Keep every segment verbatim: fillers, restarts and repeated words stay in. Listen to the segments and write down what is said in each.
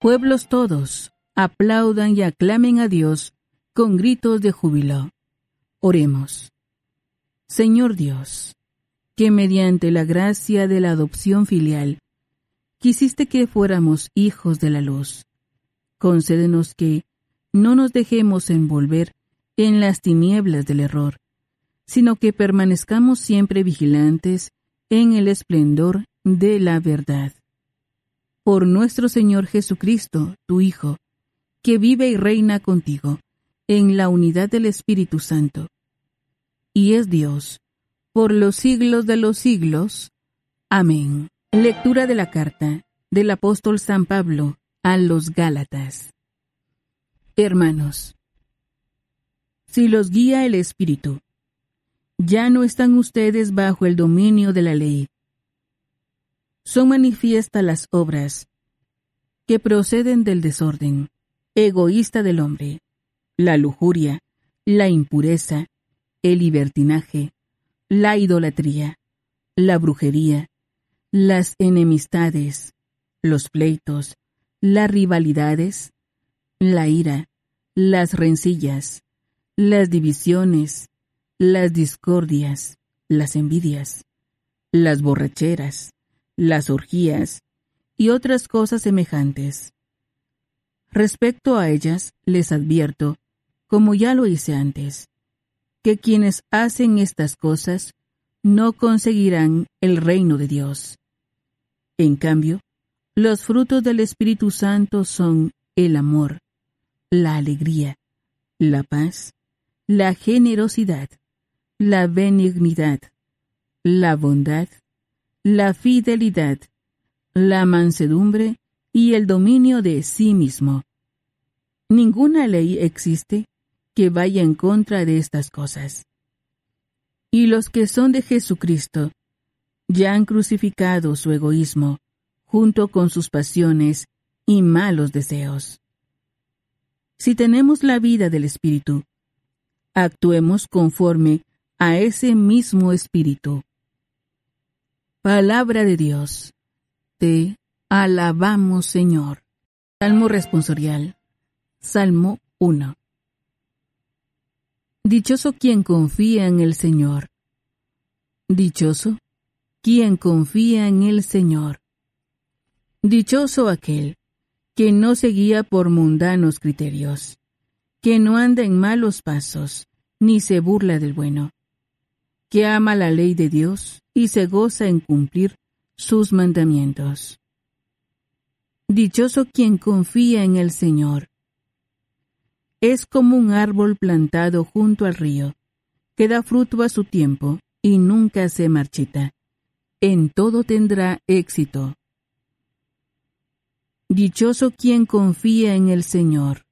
Pueblos todos, aplaudan y aclamen a Dios con gritos de júbilo. Oremos. Señor Dios, que mediante la gracia de la adopción filial, quisiste que fuéramos hijos de la luz. Concédenos que no nos dejemos envolver en las tinieblas del error, sino que permanezcamos siempre vigilantes en el esplendor de la verdad. Por nuestro Señor Jesucristo, tu Hijo, que vive y reina contigo en la unidad del Espíritu Santo, y es Dios, por los siglos de los siglos. Amén. Lectura de la carta del apóstol San Pablo a los Gálatas. Hermanos, si los guía el Espíritu, ya no están ustedes bajo el dominio de la ley. Son manifiestas las obras que proceden del desorden egoísta del hombre, la lujuria, la impureza, el libertinaje, la idolatría, la brujería, las enemistades, los pleitos, las rivalidades, la ira, las rencillas, las divisiones, las discordias, las envidias, las borracheras, las orgías y otras cosas semejantes. Respecto a ellas, les advierto, como ya lo hice antes, que quienes hacen estas cosas no conseguirán el reino de Dios. En cambio, los frutos del Espíritu Santo son el amor, la alegría, la paz, la generosidad, la benignidad, la bondad, la fidelidad, la mansedumbre y el dominio de sí mismo. Ninguna ley existe que vaya en contra de estas cosas. Y los que son de Jesucristo ya han crucificado su egoísmo junto con sus pasiones y malos deseos. Si tenemos la vida del Espíritu, actuemos conforme a ese mismo Espíritu. Palabra de Dios. Te alabamos, Señor. Salmo responsorial. Salmo uno. Dichoso quien confía en el Señor. Dichoso quien confía en el Señor. Dichoso aquel que no se guía por mundanos criterios, que no anda en malos pasos, ni se burla del bueno, que ama la ley de Dios y se goza en cumplir sus mandamientos. Dichoso quien confía en el Señor. Es como un árbol plantado junto al río, que da fruto a su tiempo y nunca se marchita. En todo tendrá éxito. Dichoso quien confía en el Señor.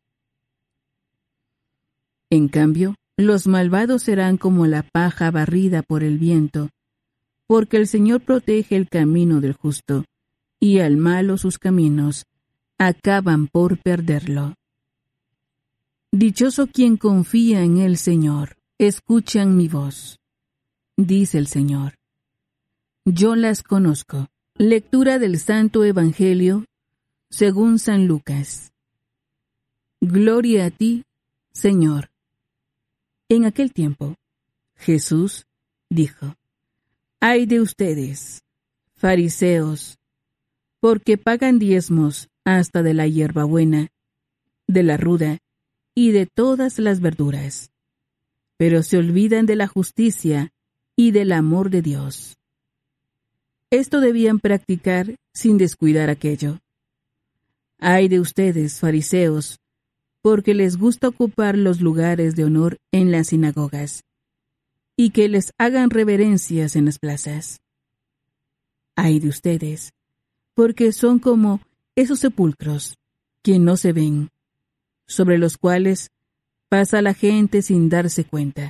En cambio, los malvados serán como la paja barrida por el viento, porque el Señor protege el camino del justo, y al malo sus caminos acaban por perderlo. Dichoso quien confía en el Señor. Escuchan mi voz, dice el Señor. Yo las conozco. Lectura del Santo Evangelio según San Lucas. Gloria a ti, Señor. En aquel tiempo, Jesús dijo: Ay de ustedes, fariseos, porque pagan diezmos hasta de la hierbabuena, de la ruda y de todas las verduras, pero se olvidan de la justicia y del amor de Dios. Esto debían practicar sin descuidar aquello. Ay de ustedes, fariseos, porque les gusta ocupar los lugares de honor en las sinagogas, y que les hagan reverencias en las plazas. Ay de ustedes, porque son como esos sepulcros que no se ven, sobre los cuales pasa la gente sin darse cuenta.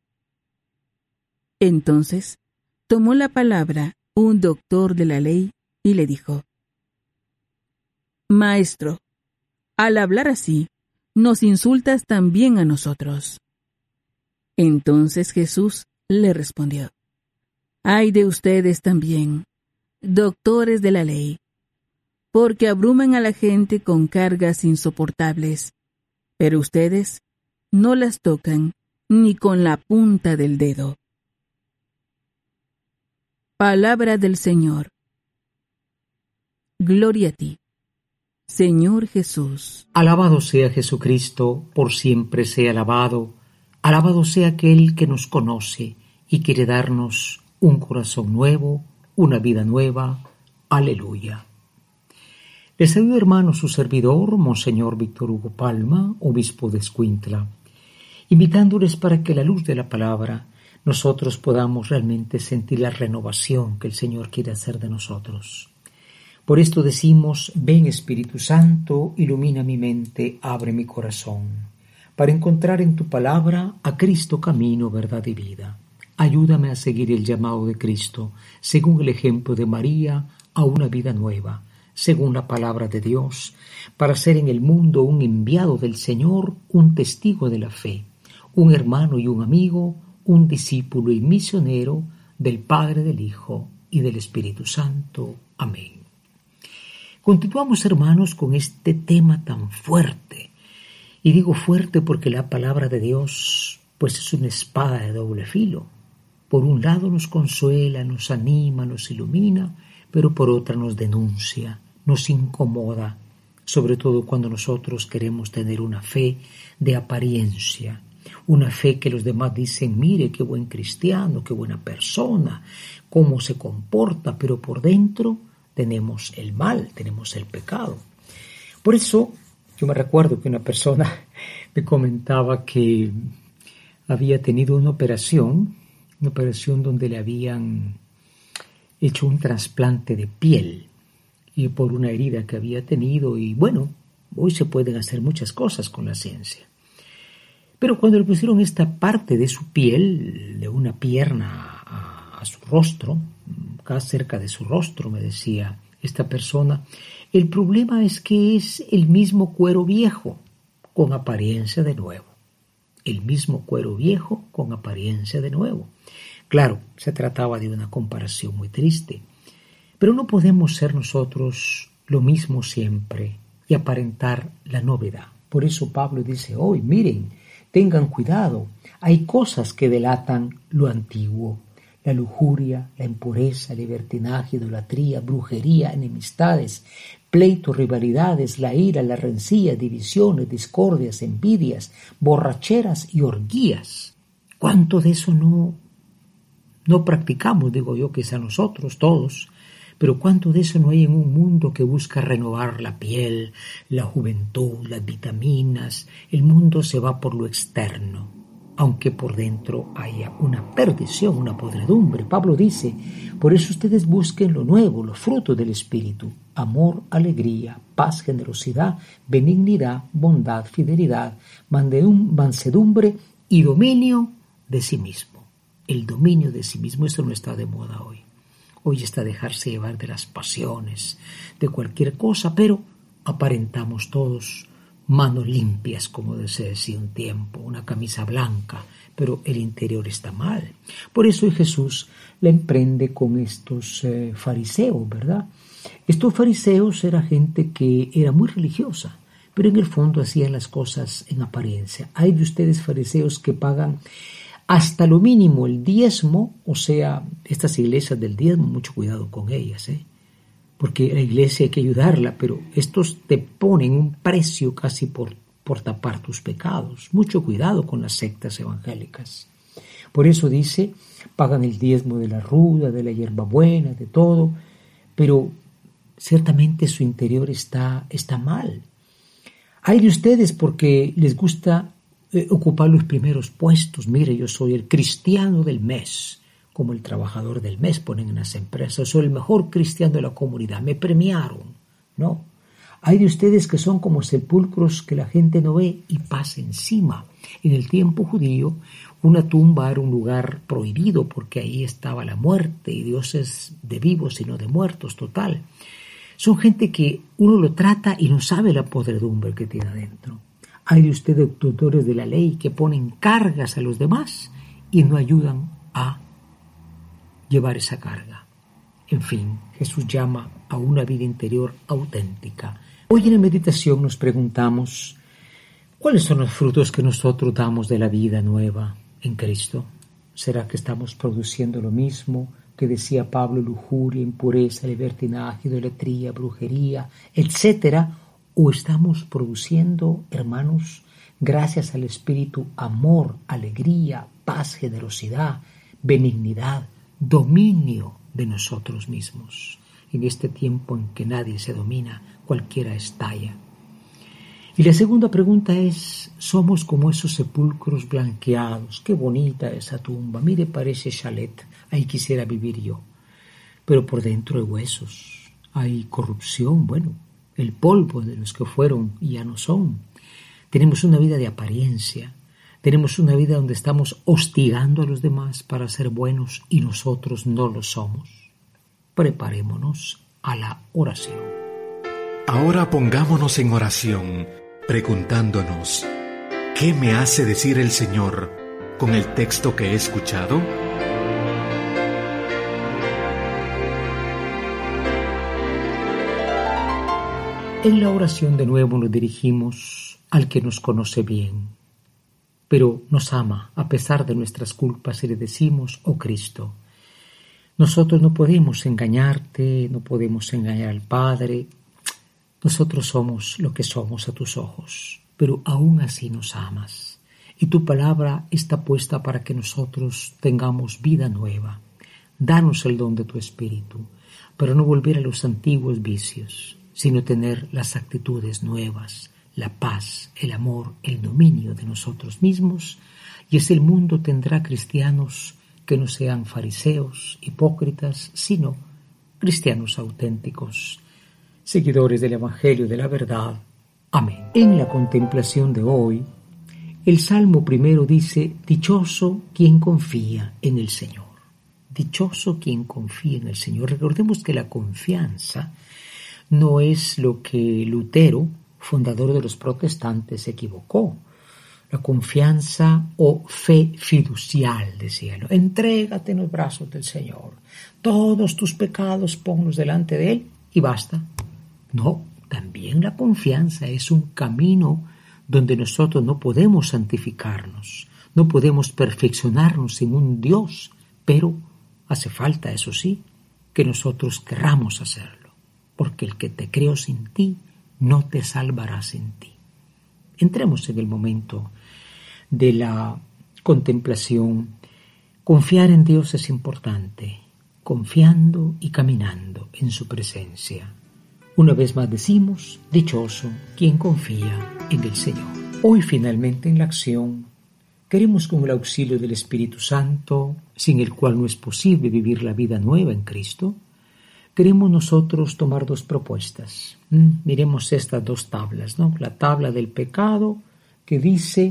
Entonces tomó la palabra un doctor de la ley y le dijo: Maestro, al hablar así, nos insultas también a nosotros. Entonces Jesús le respondió: Ay de ustedes también, doctores de la ley, porque abruman a la gente con cargas insoportables, pero ustedes no las tocan ni con la punta del dedo. Palabra del Señor. Gloria a ti, Señor Jesús. Alabado sea Jesucristo, por siempre sea alabado. Alabado sea aquel que nos conoce y quiere darnos un corazón nuevo, una vida nueva. Aleluya. Les saludo, hermano, su servidor, Monseñor Víctor Hugo Palma, obispo de Escuintla, invitándoles para que a la luz de la palabra nosotros podamos realmente sentir la renovación que el Señor quiere hacer de nosotros. Por esto decimos: ven Espíritu Santo, ilumina mi mente, abre mi corazón, para encontrar en tu palabra a Cristo camino, verdad y vida. Ayúdame a seguir el llamado de Cristo, según el ejemplo de María, a una vida nueva, según la palabra de Dios, para ser en el mundo un enviado del Señor, un testigo de la fe, un hermano y un amigo, un discípulo y misionero del Padre, del Hijo y del Espíritu Santo. Amén. Continuamos, hermanos, con este tema tan fuerte. Y digo fuerte porque la palabra de Dios, pues, es una espada de doble filo. Por un lado nos consuela, nos anima, nos ilumina, pero por otra nos denuncia, nos incomoda, sobre todo cuando nosotros queremos tener una fe de apariencia, una fe que los demás dicen: mire qué buen cristiano, qué buena persona, cómo se comporta, pero por dentro tenemos el mal, tenemos el pecado. Por eso yo me recuerdo que una persona me comentaba que había tenido una operación, una operación donde le habían hecho un trasplante de piel y por una herida que había tenido, y bueno, hoy se pueden hacer muchas cosas con la ciencia. Pero cuando le pusieron esta parte de su piel, de una pierna a, a su rostro, acá cerca de su rostro, me decía esta persona, el problema es que es el mismo cuero viejo con apariencia de nuevo. El mismo cuero viejo con apariencia de nuevo. Claro, se trataba de una comparación muy triste, pero no podemos ser nosotros lo mismo siempre y aparentar la novedad. Por eso Pablo dice hoy: miren, tengan cuidado, hay cosas que delatan lo antiguo. La lujuria, la impureza, el libertinaje, idolatría, brujería, enemistades, pleitos, rivalidades, la ira, la rencilla, divisiones, discordias, envidias, borracheras y orgías. ¿Cuánto de eso no, no practicamos? Digo yo, quizá nosotros todos, pero ¿cuánto de eso no hay en un mundo que busca renovar la piel, la juventud, las vitaminas? El mundo se va por lo externo, aunque por dentro haya una perdición, una podredumbre. Pablo dice: por eso ustedes busquen lo nuevo, los frutos del Espíritu: amor, alegría, paz, generosidad, benignidad, bondad, fidelidad, mansedumbre y dominio de sí mismo. El dominio de sí mismo, eso no está de moda hoy. Hoy está dejarse llevar de las pasiones, de cualquier cosa, pero aparentamos todos manos limpias, como se decía un tiempo, una camisa blanca, pero el interior está mal. Por eso hoy Jesús le emprende con estos eh, fariseos, ¿verdad? Estos fariseos era gente que era muy religiosa, pero en el fondo hacían las cosas en apariencia. Hay de ustedes fariseos que pagan hasta lo mínimo el diezmo, o sea, estas iglesias del diezmo, mucho cuidado con ellas, ¿eh? Porque la iglesia hay que ayudarla, pero estos te ponen un precio casi por, por tapar tus pecados. Mucho cuidado con las sectas evangélicas. Por eso dice, pagan el diezmo de la ruda, de la hierbabuena, de todo, pero ciertamente su interior está, está mal. Hay de ustedes porque les gusta eh, ocupar los primeros puestos. Mire, yo soy el cristiano del mes, como el trabajador del mes ponen en las empresas. Soy el mejor cristiano de la comunidad, me premiaron. No, hay de ustedes que son como sepulcros que la gente no ve y pasa encima. En el tiempo judío, una tumba era un lugar prohibido porque ahí estaba la muerte, y Dios es de vivos y no de muertos, total. Son gente que uno lo trata y no sabe la podredumbre que tiene adentro. Hay de ustedes tutores de la ley que ponen cargas a los demás y no ayudan a llevar esa carga. En fin, Jesús llama a una vida interior auténtica. Hoy en la meditación nos preguntamos, ¿cuáles son los frutos que nosotros damos de la vida nueva en Cristo? ¿Será que estamos produciendo lo mismo que decía Pablo, lujuria, impureza, libertinaje, idolatría, brujería, etcétera? ¿O estamos produciendo, hermanos, gracias al Espíritu, amor, alegría, paz, generosidad, benignidad, dominio de nosotros mismos? En este tiempo en que nadie se domina, cualquiera estalla. Y la segunda pregunta es, ¿somos como esos sepulcros blanqueados? Qué bonita esa tumba, mire, parece chalet, ahí quisiera vivir yo. Pero por dentro hay huesos, hay corrupción, bueno, el polvo de los que fueron y ya no son. Tenemos una vida de apariencia, tenemos una vida donde estamos hostigando a los demás para ser buenos y nosotros no lo somos. Preparémonos a la oración. Ahora pongámonos en oración, preguntándonos, ¿qué me hace decir el Señor con el texto que he escuchado? En la oración de nuevo nos dirigimos al que nos conoce bien, pero nos ama a pesar de nuestras culpas y le decimos, oh Cristo, nosotros no podemos engañarte, no podemos engañar al Padre, nosotros somos lo que somos a tus ojos, pero aún así nos amas. Y tu palabra está puesta para que nosotros tengamos vida nueva. Danos el don de tu Espíritu, para no volver a los antiguos vicios, sino tener las actitudes nuevas, la paz, el amor, el dominio de nosotros mismos, y así el mundo tendrá cristianos que no sean fariseos, hipócritas, sino cristianos auténticos, seguidores del Evangelio de la verdad. Amén. En la contemplación de hoy, el Salmo primero dice, dichoso quien confía en el Señor. Dichoso quien confía en el Señor. Recordemos que la confianza no es lo que Lutero, fundador de los protestantes, se equivocó. La confianza o fe fiducial, decía él. Entrégate en los brazos del Señor. Todos tus pecados ponlos delante de Él y basta. No, también la confianza es un camino donde nosotros no podemos santificarnos, no podemos perfeccionarnos sin un Dios, pero hace falta, eso sí, que nosotros querramos hacerlo, porque el que te creó sin ti, no te salvará sin ti. Entremos en el momento de la contemplación. Confiar en Dios es importante, confiando y caminando en su presencia. Una vez más decimos, dichoso quien confía en el Señor. Hoy finalmente en la acción, queremos con el auxilio del Espíritu Santo, sin el cual no es posible vivir la vida nueva en Cristo, queremos nosotros tomar dos propuestas. Mm, miremos estas dos tablas, ¿no? La tabla del pecado que dice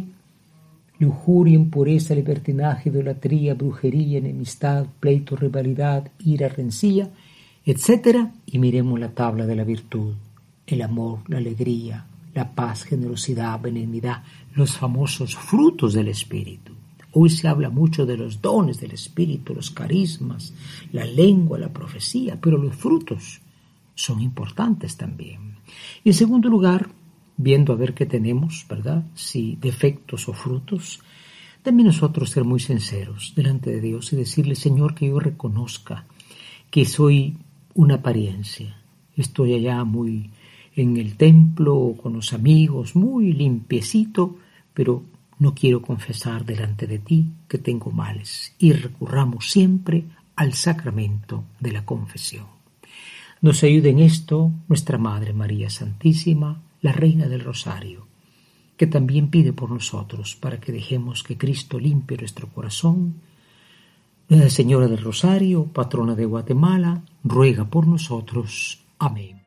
lujuria, impureza, libertinaje, idolatría, brujería, enemistad, pleito, rivalidad, ira, rencilla, etcétera. Y miremos la tabla de la virtud, el amor, la alegría, la paz, generosidad, benignidad, los famosos frutos del Espíritu. Hoy se habla mucho de los dones del Espíritu, los carismas, la lengua, la profecía, pero los frutos son importantes también. Y en segundo lugar, viendo a ver qué tenemos, ¿verdad? Si defectos o frutos, también nosotros ser muy sinceros delante de Dios y decirle, Señor, que yo reconozca que soy una apariencia. Estoy allá muy en el templo con los amigos, muy limpiecito, pero no quiero confesar delante de ti que tengo males. Y recurramos siempre al sacramento de la confesión. Nos ayude en esto nuestra Madre María Santísima, la Reina del Rosario, que también pide por nosotros para que dejemos que Cristo limpie nuestro corazón. Nuestra Señora del Rosario, patrona de Guatemala, ruega por nosotros. Amén.